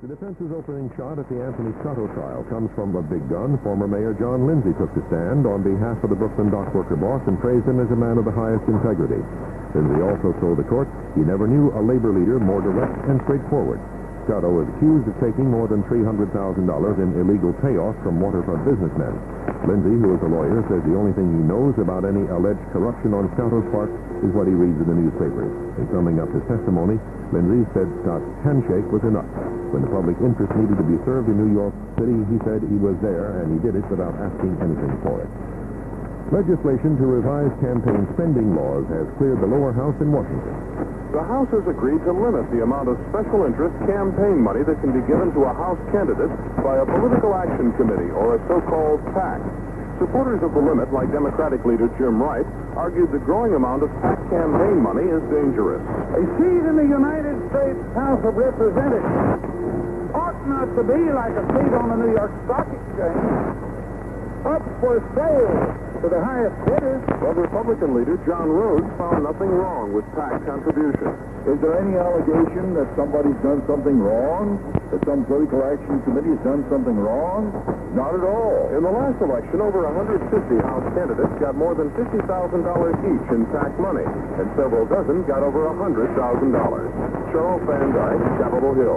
The defense's opening shot at the Anthony Scotto trial comes from a big gun. Former Mayor John Lindsay took the stand on behalf of the Brooklyn dock worker boss and praised him as a man of the highest integrity. Lindsay also told the court he never knew a labor leader more direct and straightforward. Scotto was accused of taking more than $300,000 in illegal payoffs from waterfront businessmen. Lindsay, who is a lawyer, says the only thing he knows about any alleged corruption on Scotto's part is what he reads in the newspapers. In summing up his testimony, Lindsay said Scott's handshake was enough. When the public interest needed to be served in New York City, he said he was there and he did it without asking anything for it. Legislation to revise campaign spending laws has cleared the lower house in Washington. The House has agreed to limit the amount of special interest campaign money that can be given to a House candidate by a political action committee, or a so-called PAC. Supporters of the limit, like Democratic leader Jim Wright, argued the growing amount of PAC campaign money is dangerous. A seat in the United States House of Representatives ought not to be like a seat on the New York Stock Exchange, up for sale to the highest bidders. But Republican leader John Rhodes found nothing wrong with PAC contributions. Is there any allegation that somebody's done something wrong? That some political action committee has done something wrong? Not at all. In the last election, over 150 House candidates got more than $50,000 each in PAC money, and several dozen got over $100,000. Charles Van Dyke, Capitol Hill.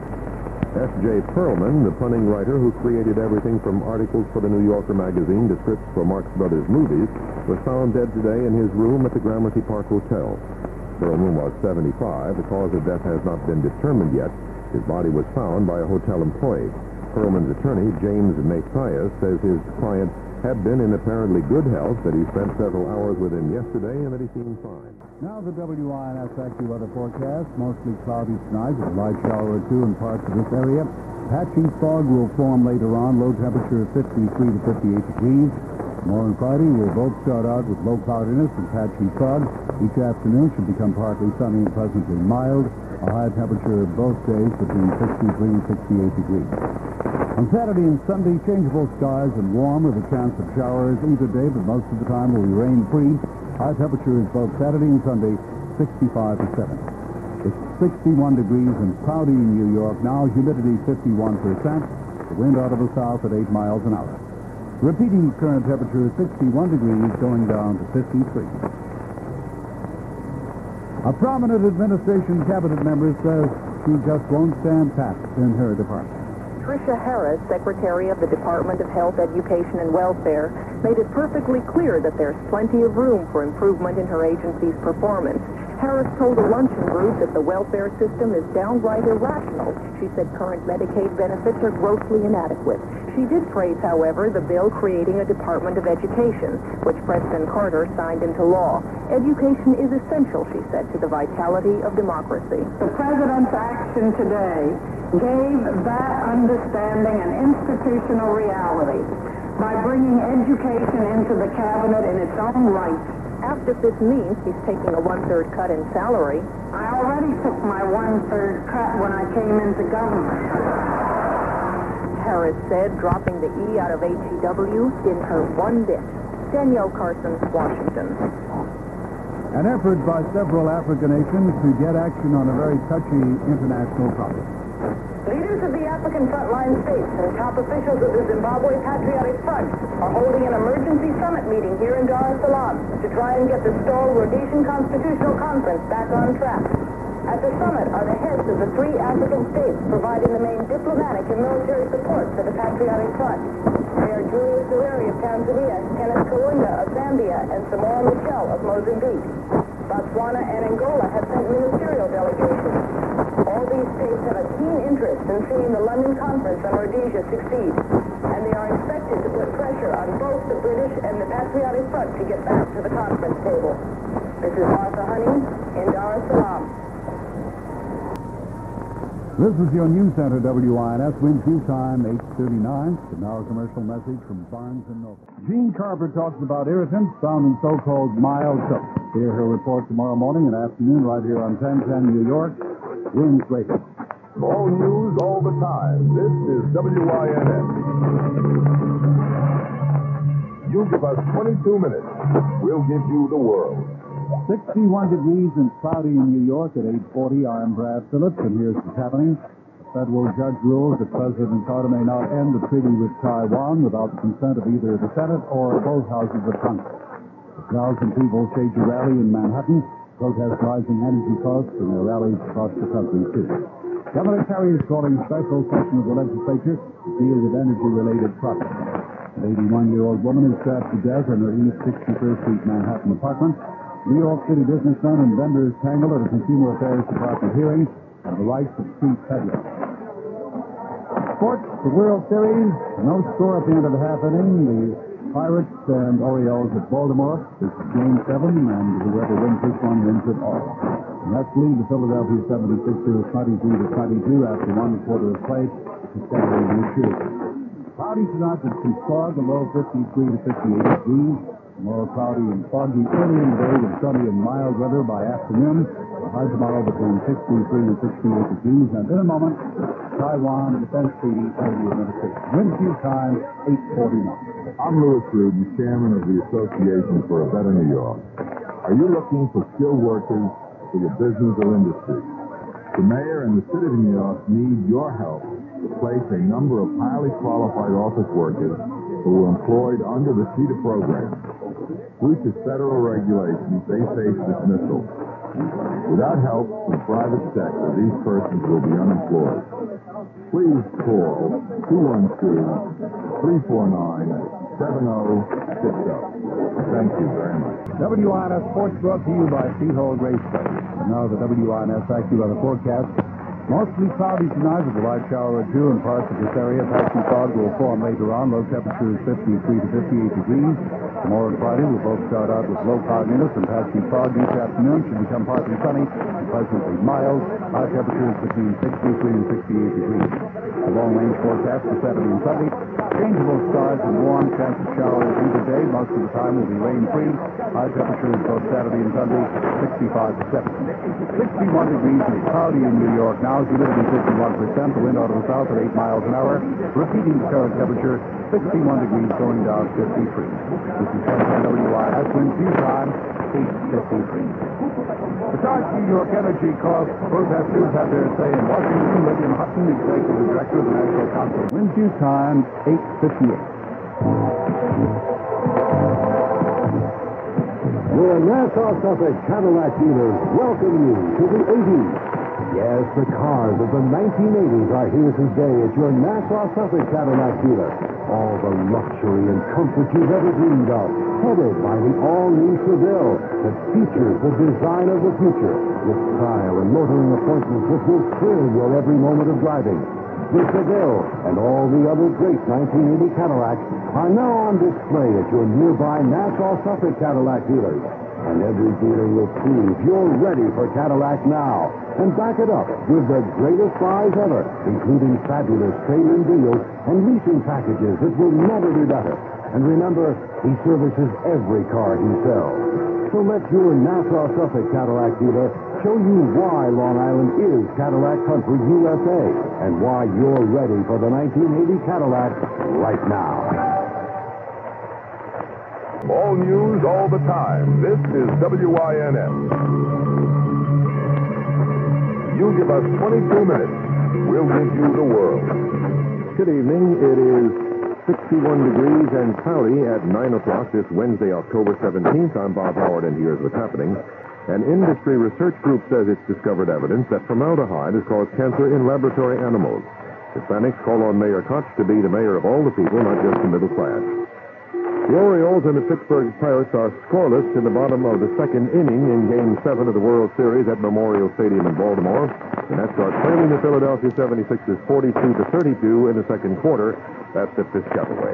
F.J. Perlman, the punning writer who created everything from articles for the New Yorker magazine to scripts for Marx Brothers movies, was found dead today in his room at the Gramercy Park Hotel. Perlman was 75. The cause of death has not been determined yet. His body was found by a hotel employee. Perlman's attorney, James Mathias, says his client had been in apparently good health, that he spent several hours with him yesterday, and that he seemed fine. Now the WINS AccuWeather forecast. Mostly cloudy tonight with a light shower or two in parts of this area. Patchy fog will form later on. Low temperature of 53 to 58 degrees. Tomorrow and Friday will both start out with low cloudiness and patchy fog. Each afternoon should become partly sunny and pleasantly mild. A high temperature of both days between 63 and 68 degrees. On Saturday and Sunday, changeable skies and warm with a chance of showers either day, but most of the time will be rain-free. High temperature is both Saturday and Sunday, 65 to 70. It's 61 degrees and cloudy in New York now. Humidity 51%. The wind out of the south at 8 miles an hour. Repeating current temperature is 61 degrees, going down to 53. A prominent administration cabinet member says she just won't stand pat in her department. Tricia Harris, Secretary of the Department of Health, Education, and Welfare, made it perfectly clear that there's plenty of room for improvement in her agency's performance. Harris told a luncheon group that the welfare system is downright irrational. She said current Medicaid benefits are grossly inadequate. She did praise, however, the bill creating a Department of Education, which President Carter signed into law. Education is essential, she said, to the vitality of democracy. The President's action today gave that understanding an institutional reality by bringing education into the cabinet in its own right. Asked if this means he's taking a one-third cut in salary. I already took my one-third cut when I came into government. Harris said dropping the E out of HEW didn't hurt one bit. Danielle Carson, Washington. An effort by several African nations to get action on a very touchy international problem. Leaders of the African frontline states and top officials of the Zimbabwe Patriotic Front are holding an emergency summit meeting here in Dar es Salaam to try and get the stalled Rhodesian Constitutional Conference back on track. At the summit are the heads of the 3 African states providing the main diplomatic and military support for the Patriotic Front. They are Julius Nyerere of Tanzania, Kenneth Kaunda of Zambia, and Samora Machel of Mozambique. Botswana and Angola have sent ministerial delegations. All these states have a keen interest in seeing the London Conference on Rhodesia succeed, and they are expected to put pressure on both the British and the Patriotic Front to get back to the conference table. This is Martha Honey in Dar es Salaam. This is your news center, WINS. Wind view time, 8:39. Now a commercial message from Barnes & Noble. Gene Carver talks about irritants found in so-called mild soap. Hear her report tomorrow morning and afternoon right here on 1010 New York. Winds Radio. All news all the time. This is WINS. You give us 22 minutes. We'll give you the world. 61 degrees and cloudy in New York at 8:40. I'm Brad Phillips, and here's what's happening. Federal judge rules that President Carter may not end the treaty with Taiwan without the consent of either the Senate or both houses of Congress. 1,000 people stage a rally in Manhattan, protest rising energy costs, and their rallies across the country, too. Governor Kerry is calling a special session of the legislature to deal with energy-related problems. An 81-year-old woman is stabbed to death in her East 61st Street Manhattan apartment. New York City businessmen and vendors tangled at a Consumer Affairs Department hearing on the rights of street peddlers. Sports, the World Series, no score at the end of the half inning. The Pirates and Orioles at Baltimore. This is Game 7, and whoever wins this one wins it all. And that's lead the Philadelphia 76ers 23-22 after one quarter of play to Saturday New Jersey. Cloudy tonight with some fog, the low 53 to 58 degrees. Tomorrow cloudy and foggy early in the day with sunny and mild weather by afternoon. The high tomorrow between 63 and 68 degrees. And in a moment, Taiwan Defense Treaty Treaty Administration. Wind speed time 8:41. I'm Louis Rudin, chairman of the Association for a Better New York. Are you looking for skilled workers for your business or industry? The mayor and the city of New York need your help to place a number of highly qualified office workers who were employed under the CETA program. Due to federal regulations, they face dismissal. Without help from the private sector, these persons will be unemployed. Please call 212-349-7060. Thank you very much. WINS Sports brought to you by Freehold Raceway. And now the WINS AccuWeather forecast. Mostly cloudy tonight with a light shower or two in parts of this area. Patchy fog will form later on. Low temperature is 53 to 58 degrees. Tomorrow and Friday will both start out with low cloudiness and patchy fog. Each afternoon should become partly sunny and pleasantly mild. High temperatures between 63 and 68 degrees. A long-range forecast for Saturday and Sunday. Changeable skies and warm, chance of showers either day. Most of the time will be rain-free. High temperatures both Saturday and Sunday, 65 to 70. 61 degrees and cloudy in New York now. Humidity 51%. The wind out of the south at 8 miles an hour. Repeating the current temperature, 61 degrees going down 53. This is WIS wind speed time 8:53. Besides New York energy costs, protesters have their say in Washington. William Hutton, executive director of the National Council. Wind speed time 8:58. Your Nassau Suffolk Cadillac dealers welcome you to the 80s. Yes, the cars of the 1980s are here today at your Nassau Suffolk Cadillac dealer. All the luxury and comfort you've ever dreamed of, headed by the all-new Seville that features the design of the future with style and motoring appointments that will thrill your every moment of driving. The Seville and all the other great 1980 Cadillacs are now on display at your nearby Nassau Suffolk Cadillac dealers. And every dealer will prove you're ready for Cadillac now. And back it up with the greatest buys ever, including fabulous trade-in deals and leasing packages that will never be better. And remember, he services every car he sells. So let your Nassau Suffolk Cadillac dealer show you why Long Island is Cadillac Country USA and why you're ready for the 1980 Cadillac right now. All news all the time. This is WINS. You give us 22 minutes. We'll give you the world. Good evening. It is 61 degrees and cloudy at 9 o'clock this Wednesday, October 17th. I'm Bob Howard, and here's what's happening. An industry research group says it's discovered evidence that formaldehyde has caused cancer in laboratory animals. Hispanics call on Mayor Koch to be the mayor of all the people, not just the middle class. The Orioles and the Pittsburgh Pirates are scoreless in the bottom of the second inning in Game 7 of the World Series at Memorial Stadium in Baltimore. The Nets are trailing the Philadelphia 76ers 42-32 in the second quarter. That's at Piscataway.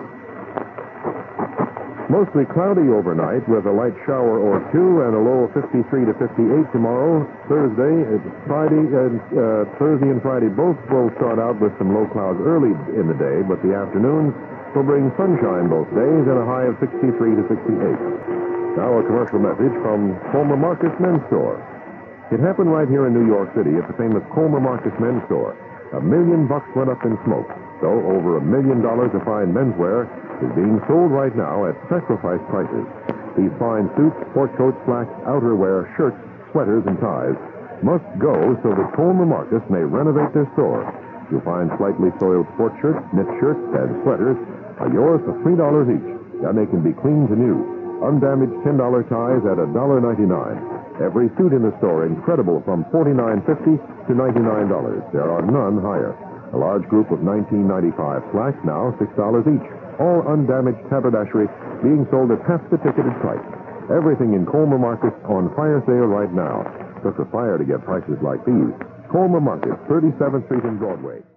Mostly cloudy overnight with a light shower or two and a low of 53 to 58 tomorrow. Thursday and Friday both will start out with some low clouds early in the day, but the afternoons will bring sunshine both days and a high of 63 to 68. Now a commercial message from Colmer Marcus Men's Store. It happened right here in New York City at the famous Colmer Marcus Men's Store. $1 million went up in smoke. So over $1 million of fine menswear is being sold right now at sacrifice prices. These fine suits, sport coats, slacks, outerwear, shirts, sweaters, and ties must go so that Colmer Marcus may renovate their store. You'll find slightly soiled sport shirts, knit shirts, and sweaters are yours for $3 each. And they can be clean to new. Undamaged $10 ties at $1.99. Every suit in the store incredible from $49.50 to $99. There are none higher. A large group of $19.95 slacks now $6 each. All undamaged haberdashery being sold at half the ticketed price. Everything in Colmer Market on fire sale right now. Took a fire to get prices like these. Colmer Market, 37th Street and Broadway.